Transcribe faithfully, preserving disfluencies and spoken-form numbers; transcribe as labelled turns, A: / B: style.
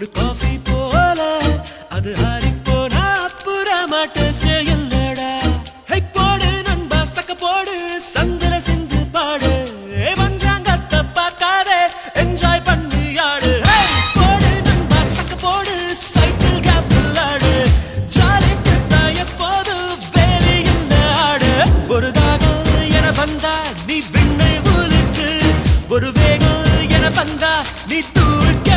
A: ஒரு காஃபி போல அது ஆறிப்போனா அப்புறமா டேஸ்டே இல்லடா. ஹை போடு நண்பா சக்க போடு சந்திர சிந்து பாடு வந்தாங்கத்த பார்க்காதே என்ஜாய் பண்ணி ஆடு. போடு நண்பா சக்க போடு சைக்கிள் கேப்பில் ஆடு ஜாலி கிட்டா எப்போது வேலி இல்ல ஆடு. ஒரு தாகம் என வந்தா நீ விண்ணை உலுக்கு ஒரு வேகம் என வந்தா நீ தூக்க